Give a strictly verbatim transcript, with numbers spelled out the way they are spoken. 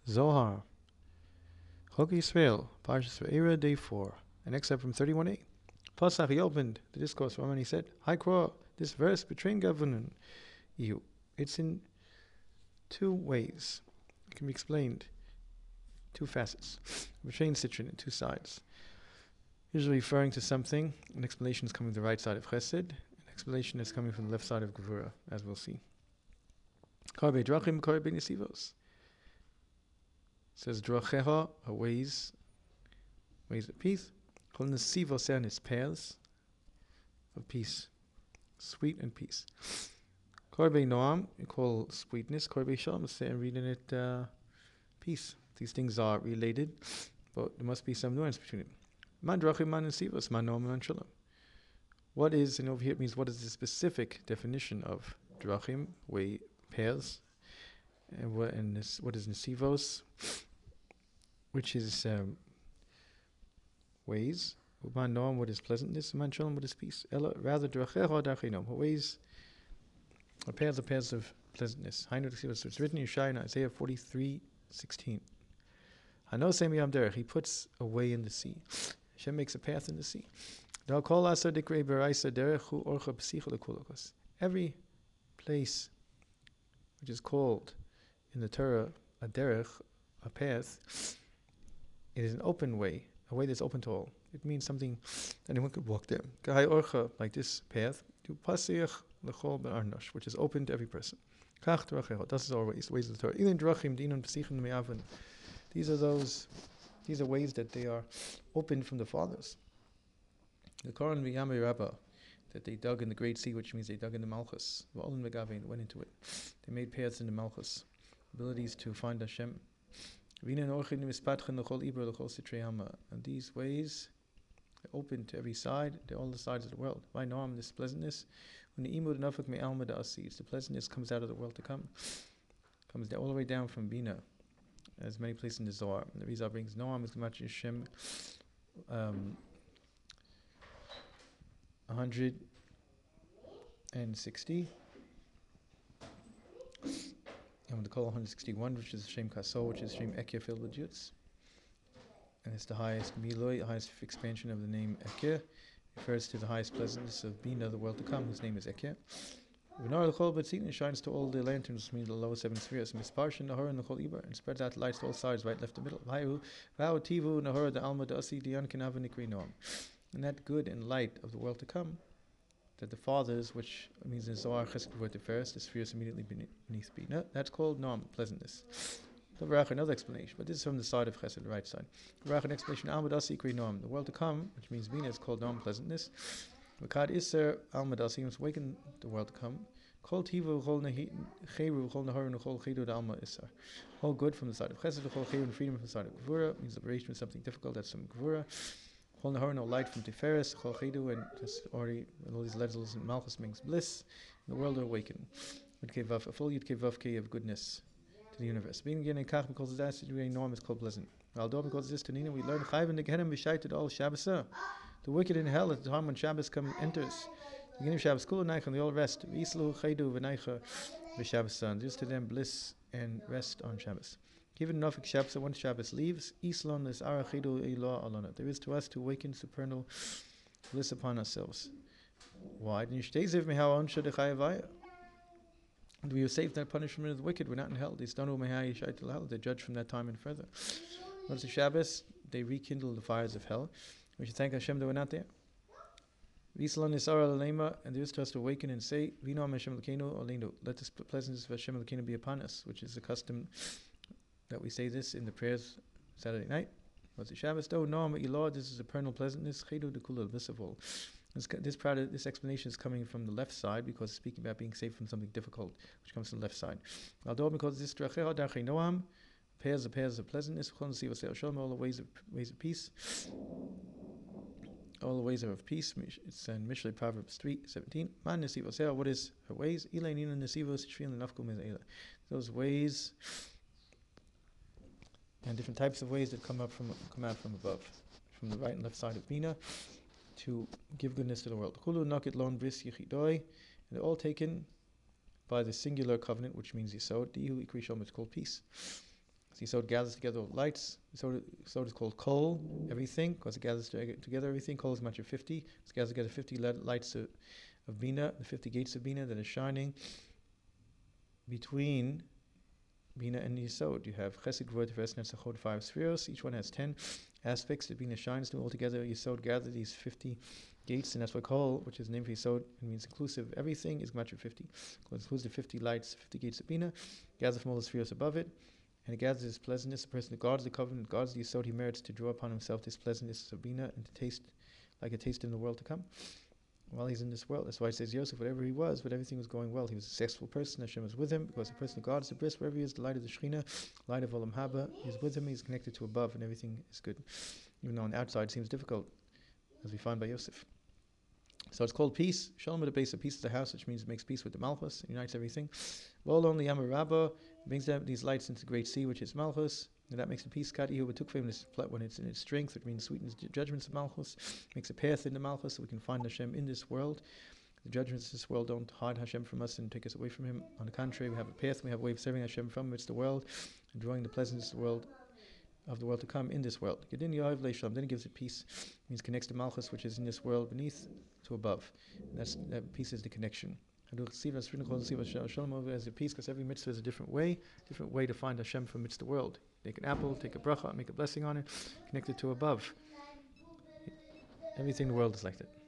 Zohar, Chok Yisrael, Parshas Ve'era, Day four, an excerpt from thirty-one a. Pasach, he opened the discourse from and he said, Hi Kro, this verse, Betrain Gavanan, you. It's in two ways. It can be explained, two facets. Betrain Citron in two sides. Usually referring to something, an explanation is coming from the right side of Chesed, an explanation is coming from the left side of Gevura, as we'll see. Karbe Drachim, Karbe Nesivos. Says Dracheha are ways, ways of peace. Kol Nesivos and its paths of peace, sweet and peace. Karbe Noam, you call sweetness. Karbe Shalom, and reading it uh, peace. These things are related, but there must be some nuance between it. Man Drachim, Man Nesivos, Man Noam, Man Shalom. What is, and over here it means what is the specific definition of Drachim, way, paths, and what, and this, what is Nesivos, which is um, ways. Man Noam, what is pleasantness, Man Shalom, what is peace. Ella, rather, Drachecha Dachinom, ways, or paths are paths of pleasantness. So it's written in Yeshaya, Isaiah forty-three sixteen. Hano Semi Yam Derech, he puts a way in the sea. Hashem makes a path in the sea. Every place which is called in the Torah a derech, a path, it is an open way, a way that's open to all. It means something anyone could walk there. Like this path, which is open to every person. This is always ways of the Torah. These are those, these are ways that they are opened from the fathers. The Koran V'Yamei Rabbah, that they dug in the Great Sea, which means they dug in the Malchus. V'Olim Megavin went into it. They made paths in the Malchus, abilities to find Hashem. And these ways are open to every side, to all the sides of the world. Why Noam, this pleasantness? When the imud nafak me alma da asis, the pleasantness comes out of the world to come, comes down, all the way down from Bina, as many places in the Zohar. And the Rizal brings Noam is Gemach Hashem. Um, one hundred sixty. And the call one hundred sixty-one, which is Shem Kaso, which is Shem Ekya filled with Jutz. And it's the highest Miloi, the highest expansion of the name Ekya. Refers to the highest pleasantness of Bina, the world to come, whose name is Ekya. Vinar l'chol b'tzitin shines to all the lanterns, meaning the lower seven spheres. Misparshin nahor and l'chol ibar, and spreads out lights to all sides, right, left, and middle. V'hayu v'hau tivu nahor the alma da'asi diyan kinav nikri noam. And that good and light of the world to come, that the fathers, which means in Zohar Chesed were the first, the spheres immediately beneath Bina, that's called Noam, pleasantness. Another explanation, but this is from the side of Chesed, the right side. An explanation, Almadasi Kri Noam, the world to come, which means Bina, is called Noam, pleasantness. Vakad Isser Almadasi, he must awaken the world to come. Kol Tivu, Chol Cheru, Chol Nahar, and Chol Cheru, Alma Isser. All good from the side of Chesed, Chol Cheru, and freedom from the side of Gevura, means liberation from something difficult, that's from Gevura. Chol Nahar, no light from Tiferes, Chol Cheru, and just already, all these letters in Malchus means bliss, and the world are awakened. A full Yud Kevav K of goodness to the universe. Being again in Kach, because that's the norm is called pleasant. Although because this Tanina, we learn Chayv and the Gehenim B'shaited all Shabbos. The wicked in hell at the time when Shabbos comes enters. The beginning of Shabbos, Kulu Neicha, and they all rest. V'islu Chaydu V'neicha V'Shabbos. Just to them bliss and rest on Shabbos. Given Nofik Shabbos, when Shabbos leaves, Islon is Ara Chidu Ilah Alana. There is to us to awaken supernal bliss upon ourselves. Why? Do we are saved that punishment of the wicked? We're not in hell. They're judged from that time and further. Once the Shabbos, they rekindle the fires of hell. We should thank Hashem that we're not there. And there is to us to awaken and say, let this pleasantness of Hashem Elokeinu be upon us, which is the custom that we say this in the prayers Saturday night. What's the Shabbos? Oh, no, Lord, this is eternal pleasantness. This of all. This, this, of, this explanation is coming from the left side because it's speaking about being saved from something difficult, which comes from the left side. Although because this noam, pairs of pairs of pleasantness, all the ways of ways of peace, all the ways of peace. It's in Mishlei Proverbs three seventeen. Man nesivos, what is her ways? Those ways and different types of ways that come up from come out from above, from the right and left side of Bina, to give goodness to the world. And they're all taken by the singular covenant, which means Yisod, it's called peace. So Yisod gathers together all lights. Yisod, Yisod is called Kol, everything, because it gathers to, together everything. Kol is much of fifty. It gathers together fifty lights of, of Bina, the fifty gates of Bina that are shining between Bina and Yisod. You have Chesed, Gvur, Tiferes, Netzachot, five spheres. Each one has ten aspects that Bina shines to all together. Yisod gather these fifty gates, and that's what Kol, which is named for Yisod, it means inclusive everything, is Gematria fifty. It includes the fifty lights, fifty gates of Bina, gathers from all the spheres above it, and it gathers this pleasantness. The person that guards the covenant, guards the Yisod, he merits to draw upon himself this pleasantness of Bina and to taste like a taste in the world to come. While he's in this world, that's why it says Yosef, whatever he was, but everything was going well. He was a successful person. Hashem was with him because the person who guards the bris, wherever he is, the light of the Shekhinah, light of Olam Haba, he's with him. He's connected to above, and everything is good. Even though on the outside it seems difficult, as we find by Yosef. So it's called peace. Shalom at the base of peace is the house, which means it makes peace with the Malchus, unites everything. Vol only Yamar Rabbah brings down these lights into the great sea, which is Malchus. And that makes the peace. Kati who took from this when it's in its strength, it means sweetens the judgments of Malchus, makes a path in the Malchus so we can find Hashem in this world. The judgments of this world don't hide Hashem from us and take us away from Him. On the contrary, we have a path, we have a way of serving Hashem from amidst the world and drawing the pleasantness of the world of the world to come in this world. Then he gives it peace. It means connects the Malchus, which is in this world beneath to above. And that's, that peace is the connection. As a peace, because every mitzvah is a different way, different way to find Hashem from amidst the world. Take an apple, take a bracha, make a blessing on it, connect it to above. Everything in the world is like that.